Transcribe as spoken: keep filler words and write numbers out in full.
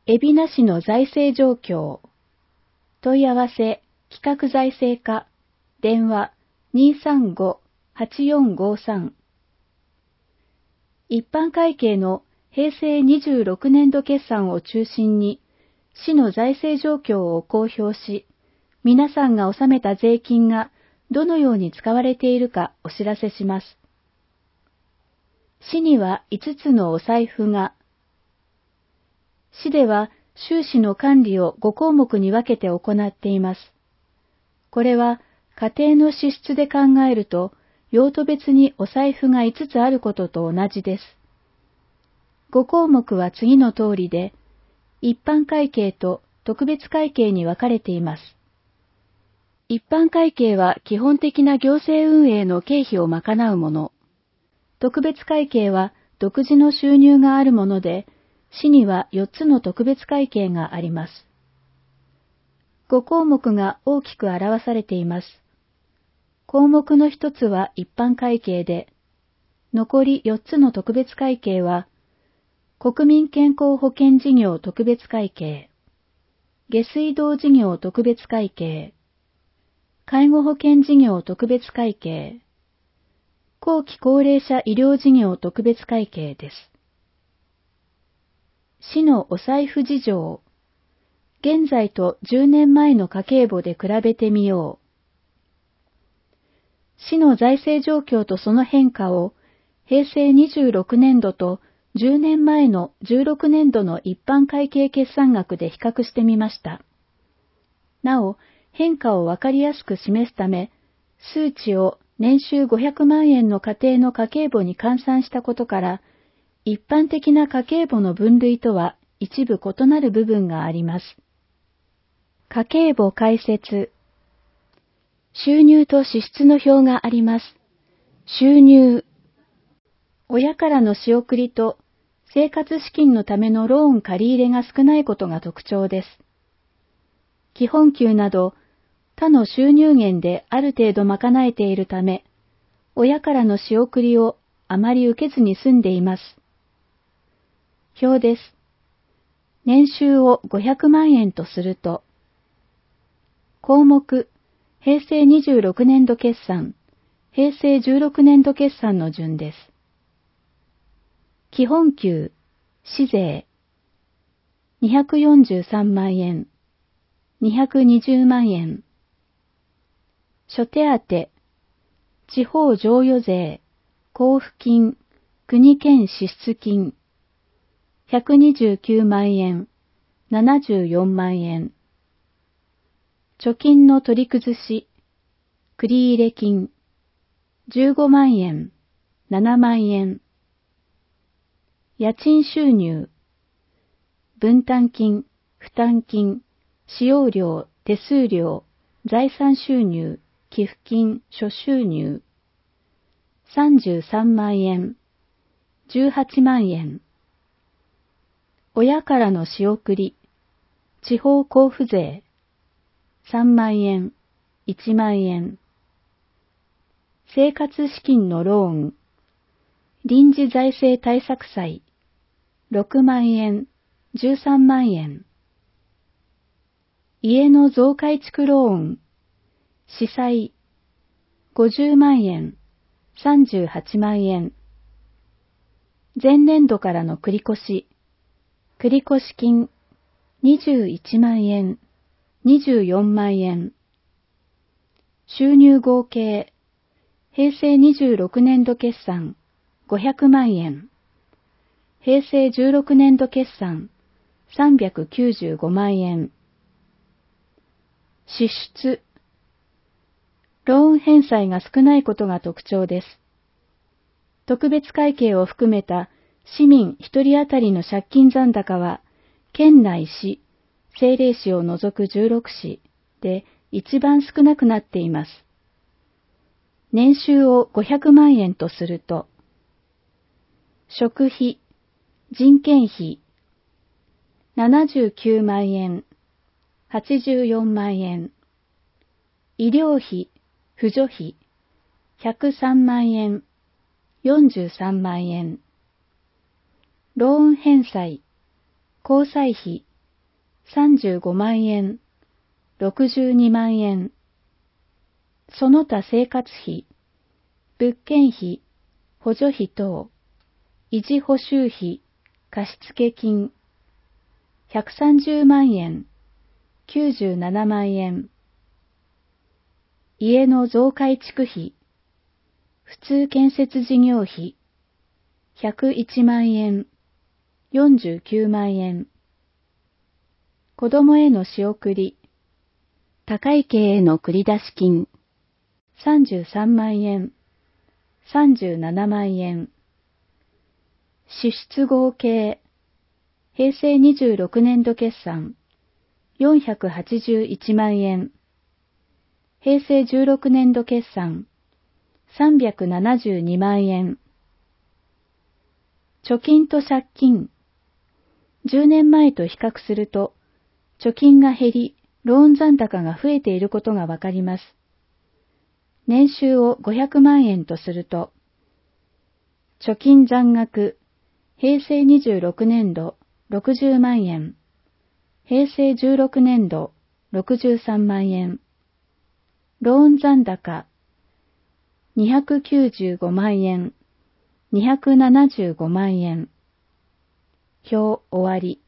海老名市の財政状況。問い合わせ、企画財政課、電話 にーさんご はちよんごさん。一般会計の平成にじゅうろくねんど決算を中心に、市の財政状況を公表し、皆さんが納めた税金がどのように使われているかお知らせします。市にはいつつのお財布が、市では収支の管理をご項目に分けて行っています。これは家庭の支出で考えると、用途別にお財布がいつつあることと同じです。ご項目は次の通りで、一般会計と特別会計に分かれています。一般会計は基本的な行政運営の経費を賄うもの。特別会計は独自の収入があるもので、市にはよっつの特別会計があります。ご項目が大きく表されています。項目のひとつは一般会計で、残りよっつの特別会計は、国民健康保険事業特別会計、下水道事業特別会計、介護保険事業特別会計、後期高齢者医療事業特別会計です。市のお財布事情。現在とじゅうねんまえの家計簿で比べてみよう。市の財政状況とその変化を平成にじゅうろくねんどとじゅうねんまえのじゅうろくねんどの一般会計決算額で比較してみました。なお、変化をわかりやすく示すため、数値を年収ごひゃくまんえんの家庭の家計簿に換算したことから、一般的な家計簿の分類とは一部異なる部分があります。家計簿解説。収入と支出の表があります。収入。親からの仕送りと生活資金のためのローン借り入れが少ないことが特徴です。基本給など他の収入源である程度賄えているため、親からの仕送りをあまり受けずに済んでいます。表です。年収をごひゃくまんえんとすると、項目、平成にじゅうろくねんど決算、平成じゅうろくねんど決算の順です。基本給、市税、にひゃくよんじゅうさんまんえん、にひゃくにじゅうまんえん。諸手当、地方譲与税、交付金、国県支出金、ひゃくにじゅうきゅうまんえん、ななじゅうよんまんえん。貯金の取り崩し、繰入金、じゅうごまんえん、ななまんえん。家賃収入、分担金、負担金、使用料、手数料、財産収入、寄付金、諸収入。さんじゅうさんまんえん、じゅうはちまんえん。親からの仕送り、地方交付税、さんまんえん、いちまんえん。生活資金のローン、臨時財政対策債、ろくまんえん、じゅうさんまんえん。家の増改築ローン、市債、ごじゅうまんえん、さんじゅうはちまんえん。前年度からの繰越、繰越金、にじゅういちまんえん、にじゅうよんまんえん。収入合計、平成にじゅうろくねんど決算、ごひゃくまんえん。平成じゅうろくねんど決算、さんびゃくきゅうじゅうごまんえん。支出。ローン返済が少ないことが特徴です。特別会計を含めた市民一人当たりの借金残高は、県内市、政令市を除くじゅうろくしで一番少なくなっています。年収をごひゃくまんえんとすると、食費、人件費、ななじゅうきゅうまんえん、はちじゅうよんまんえん、医療費、扶助費、ひゃくさんまんえん、よんじゅうさんまんえん、ローン返済、交際費、 さんじゅうごまんえん、ろくじゅうにまんえん。その他生活費、物件費、補助費等、維持補修費、貸付金、ひゃくさんじゅうまんえん、きゅうじゅうななまんえん。家の増改築費、普通建設事業費、ひゃくいちまんえん、よんじゅうきゅうまんえん。子供への仕送り、高い系への繰り出し金、さんじゅうさんまんえん、さんじゅうななまんえん。支出合計、平成にじゅうろくねんど決算、よんひゃくはちじゅういちまんえん。平成じゅうろくねんど決算、さんびゃくななじゅうにまんえん。貯金と借金。じゅうねんまえと比較すると、貯金が減り、ローン残高が増えていることがわかります。年収をごひゃくまんえんとすると、貯金残額、平成にじゅうろくねんどろくじゅうまんえん、平成じゅうろくねんどろくじゅうさんまんえん、ローン残高、にひゃくきゅうじゅうごまんえん、にひゃくななじゅうごまんえん。表終わり。